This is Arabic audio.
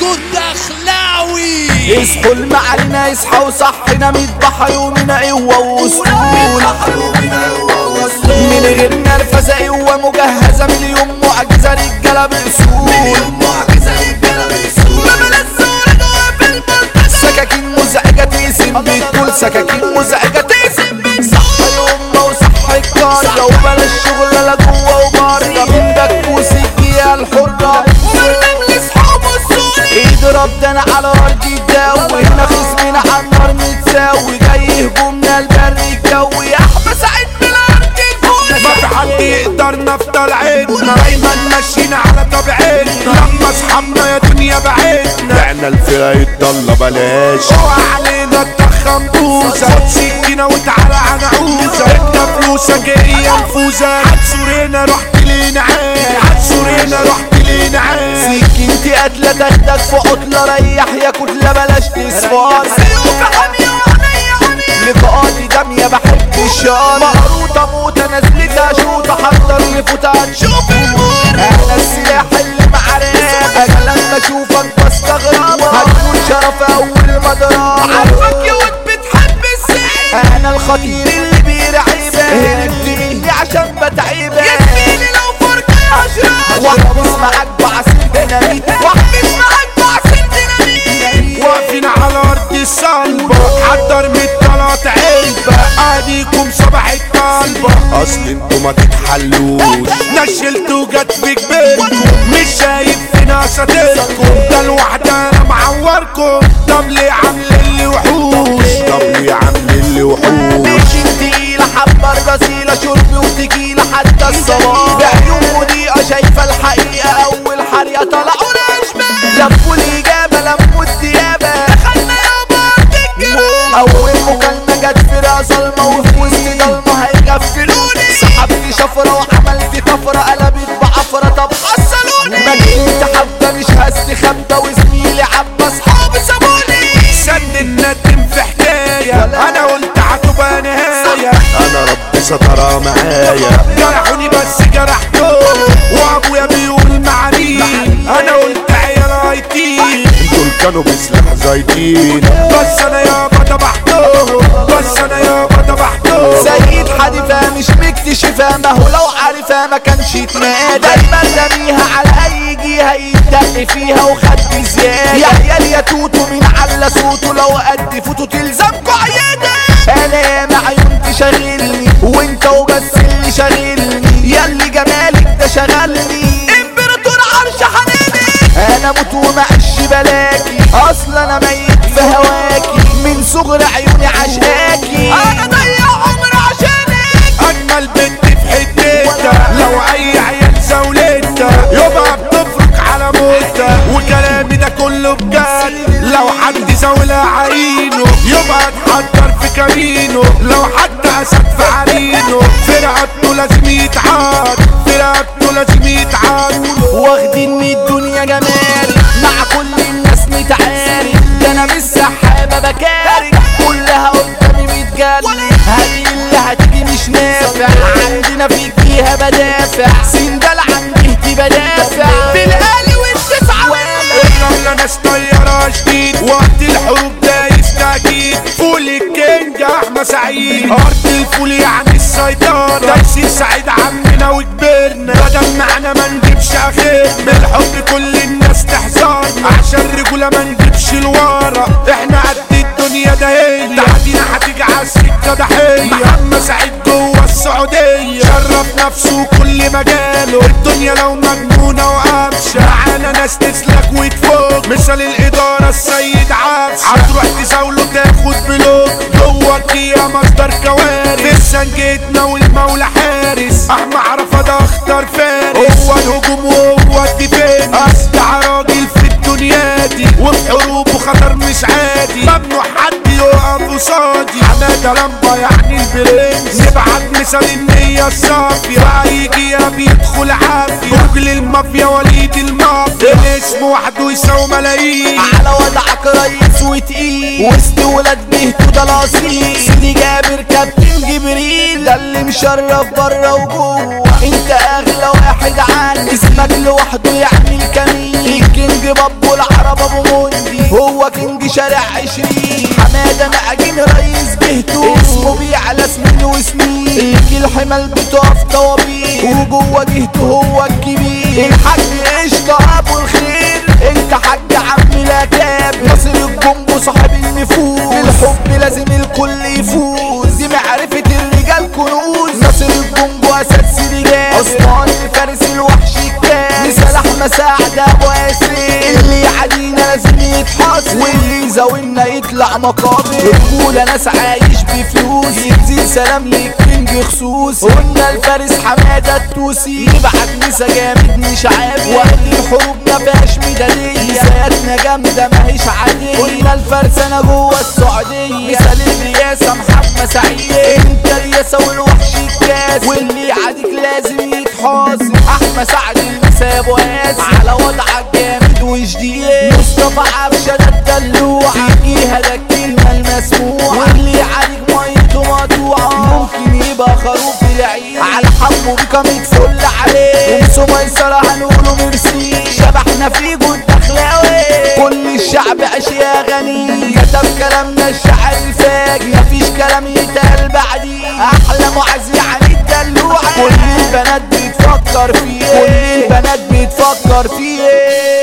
الدخلاوي. اصحوا المعلنا اصحى وصحنا مذبح يومنا قوة واسطول من غير نرفزة قوة مجهزة مليون معجزة رجالة بأصول سكاكين مزعجة تقسم بالطول سكاكين مزعجة تقسم صح يومنا وصح القارة وبلاش شغل لا جوه وبره من بكوس الجية الحرة اضرب ده انا على ارض الدو هنا خصمنا على النار متساوي جاي هجومنا البر الجوي احمى سعيد من الارض الفوق ما في حد يقدر نفضل عيدنا دايما ماشيين على طبيعتنا لما اصحابنا يا دنيا بعدنا بعنا الفرقة يتضل بلاش اوعى علينا تضخم بوزة خد سكينة وتعالى عنعوزة انت فلوسك هي نفوزة هتسورينا رحت لينا عين هتسورينا رحت لينا عين سكينتي قتلة تاخدك في عطلة ريح يا كتلة بلاش تصفار لقاءاتي دمية بحب الشار مقروطة موتة نزلتها شوطة حضر لفوتة هتشوف المور انا السلاح اللي معرفك لما اشوفك بستغرب هتكون شرف اول مضرب عارفك يا واد بتحب السيف انا الخطير اللي بيرعبك هربت ليه عشان بتعبك يكفيني لو فرقة هشرب واحبس معاك بعصير ديناميت واحبس معاك بعصير ديناميت واقفين على ارض الصلبة حضر من الطلات علبة اديكم صباح الطلبة اصل انتوا ما تتحلوش نشلتوا جت في جبينكم مش شايف فينا ساتركم ده الوحدة انا معوركم طب ليه عاملين لي وحوش طب ليه عاملين لي وحوش مش تقيلة حبة الرصيلة شرب وتقيلة حتى الصباح بعيون مضيئة شايفة الحقيقة اول حريقة طلعوا الاشبال لفوا الاجابة لموا الديابة دخلنا يابا الجرام اول مكالمة جت في راس ظلمة وفي وسط ضلمة هيغفلوني سحبت شفرة وعملت طفرة قلبت بعفرة طب حصلوني مجنونت حبة مش هستخبى وزميلي عبى اصحابي سابوني سن الندم في حكاية انا قلت هتبقى نهاية انا ربي سترى معايا جرحوني بس جرحتهم وابويا بيقول معاني انا قلت عيال هايتين دول كانوا بسلاح زايدين بس انا يابا دبحتهم بس انا يابا دبحتهم سيد حديثة مش مكتشفة ما هو لو عارفة ما كانش يتنادى دايما رميها على اي جهة يتدق فيها وخد زيادة يا عيال يا توتو من على صوته لو قد فوتو تلزمكوا عيادة انا يا معيون تشغلني وانت وبس اللي شاغلني ياللي جمالك ده شغلني امبراطور عرش حنيني انا موت ومعش بلاكي اصلا انا ميت في هواكي من صغر عيوني عشقاكي انا ضيع عمر عشانك اجمل بنت في حتتها لو اي عيال زولتها يبقى بتفرق على موتها وكلامي ده كله بجد لو حد زولها عينه يبقى اتحضر في كمينه لو حد اسد في عرينه فرقته لازم يتعاد فرقته لازم يتعاد واخدين من الدنيا جمال مع كل الناس متعارك ده انا مش سحابة بكارك كلها قدامي متجلي هذه اللي هتيجي مش نافع عندنا في الجهة بدافع سندال عندي اهتي بدافع بالقالي والدفع الرملة ناس طيارة جديد وقت الحروب دايس تأكيد فول الكينج احمى سعيد ارض الفول يعني السيطرة تأسيس سعيد عمنا وكبرنا بدل معنا ما نجيبش اخير من الحب كل الناس تحذرنا عشان رجولة ما نجيبش لورا احنا قد الدنيا ده هي تعدينا هتيجي عالسكة ضحية محمد سعيد جوه السعودية شرف نفسه كل مجاله الدنيا لو مجنونة وقفشة معانا ناس تسلك وتفوق مثال الإدارة السيد عبش هتروح تزاوله تاخد بلوك جوه الجية مصدر كوارث في سنجتنا والمولى حارس احمى عرفة ده اختار فارس هو الهجوم وهو الدفاع أصدع راجل في الدنيا دي وفي حروبه خطر مش عادي ممنوع حد يقف قصادي حمادة لمبة يعني البرنس نبعت مثال النية الصافية فهيجي بيدخل عافية راجل المافيا وليد المافيا الاسم وحده يساوي ملايين على وضعك ريس وتقيل وسط ولاد بيهتو ده الاصيل سيدي جابر كابتن جبريل ده اللي مشرف بره وجوه انت اغلى واحد عني اسمك لوحده يعني الكمين الكينج بابو العرب ابو وقت شارع 20. حمادة معجين رئيس جهته اسمه بيعلى سنين وسنين. يجي الحمل بتقف طوابير وجوه جهته هو الكبير. الحاج قشطة ابو الخير انت حاج عم الاكاب. ناصر الجنبو صاحب النفوذ بالحب لازم الكل يفوز. دي معرفة الرجال كنوز. ناصر الجنبو اساس رجال عثمان الفارس الوحش الكاس. مثال احمد سعد ابو ياسين اللي يعادينا لازم يتحاصر واللي يزاولنا يطلع مقابر. رجولة ناس عايش بفلوس يدي سلام للكينج خصوص. قلنا الفارس حمادة التوسي يبعت مسا جامد مش عابي. وقت الحروب مفيهاش ميدالية سيادنا جامدة ماهيش عادية. قلنا الفرسانة جوه السعودية مثال الرياسة محمد سعيد. انت الرياسة والوحش الكاس واللي يعاديك لازم يتحاصر. احمد سعد المسا ابو قاسم على وضعك جامد وجديد. مصطفى عبشة ده الدلوع فيها ده الكلمة المسموعة. واللي يعاديك ميته مقطوعة ممكن يبقى خروف العيد. على حمو بيكا متفل عليه ومسو ميسرة هنقوله ميرسي. شبحنا في جود دخلاوي كل الشعب اشياء غني. كتب كلامنا الشعر الفاجر مفيش كلام يتقال بعديه. احلى معزي عن الدلوعة كل البنات بتفكر فيه. كل البنات بتفكر فيه.